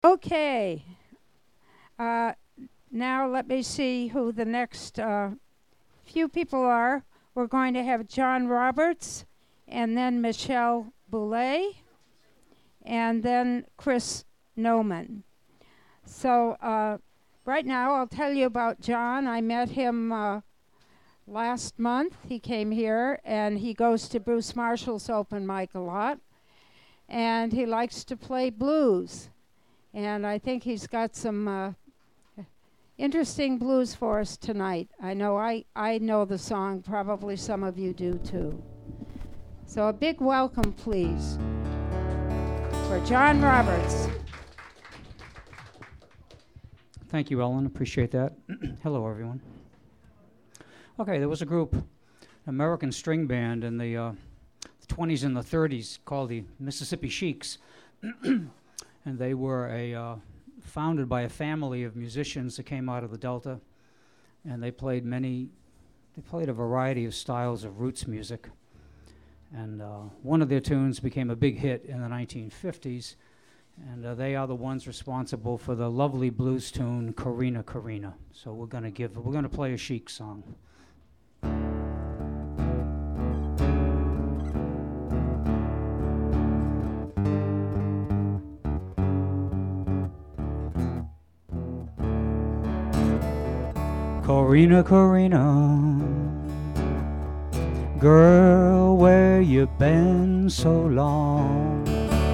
Okay. Uh, Now let me see who the next few people are. We're going to have John Roberts, and then Michelle Boulay, and then Chris Noman. So right now I'll tell you about John. I met him last month. He came here, and he goes to Bruce Marshall's open mic a lot, and he likes to play blues. And I think he's got some interesting blues for us tonight. I know the song, probably some of you do too. So a big welcome, please, for John Roberts. Thank you, Ellen. Appreciate that. Hello, everyone. Okay, there was a group, American string band in the 20s and the 30s called the Mississippi Sheiks. And they were founded by a family of musicians that came out of the Delta, and they played a variety of styles of roots music. And one of their tunes became a big hit in the 1950s, and they are the ones responsible for the lovely blues tune Corrina Corrina. So we're gonna play a Chic song. Corrina, Corrina, girl, where you been so long?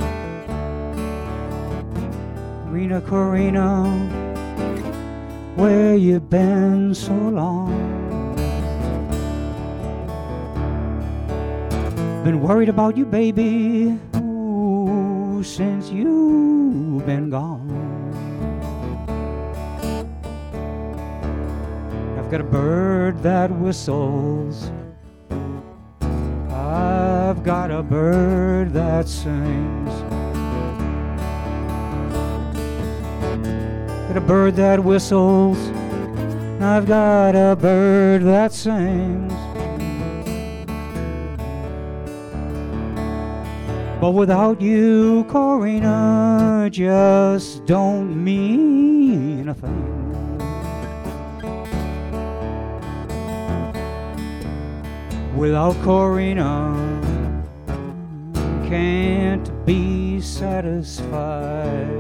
Corrina, Corrina, where you been so long? Been worried about you, baby, ooh, since you've been gone. I've got a bird that whistles, I've got a bird that sings, got a bird that whistles, I've got a bird that sings. But without you, Corrina, just don't mean a thing. Without Corrina, can't be satisfied.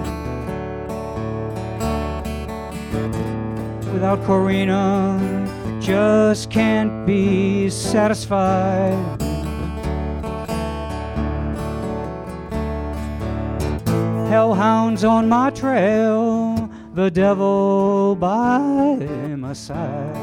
Without Corrina, just can't be satisfied. Hellhounds on my trail, the devil by my side.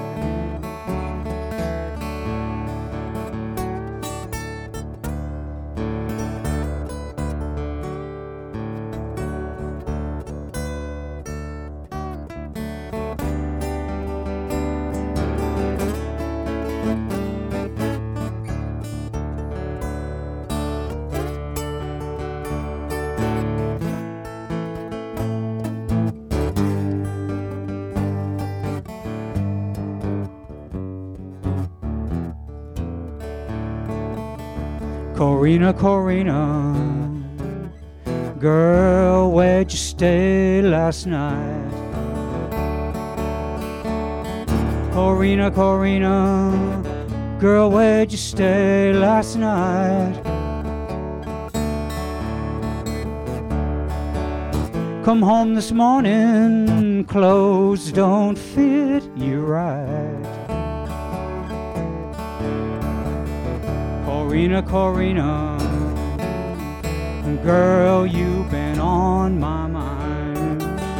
Corrina, Corrina, girl, where'd you stay last night? Corrina, Corrina, girl, where'd you stay last night? Come home this morning, clothes don't fit you right. Corrina, Corrina, girl, you've been on my mind.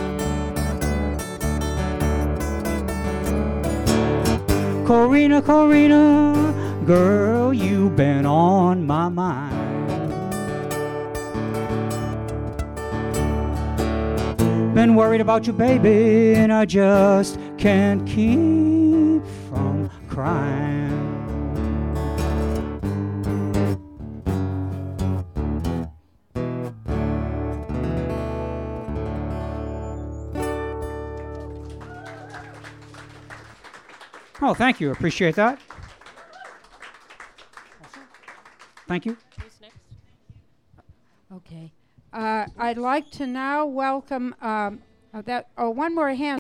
Corrina, Corrina, girl, you've been on my mind. Been worried about you, baby, and I just can't keep from crying. Oh, thank you. Appreciate that. Thank you. Who's next? Okay. I'd like to now welcome one more hand.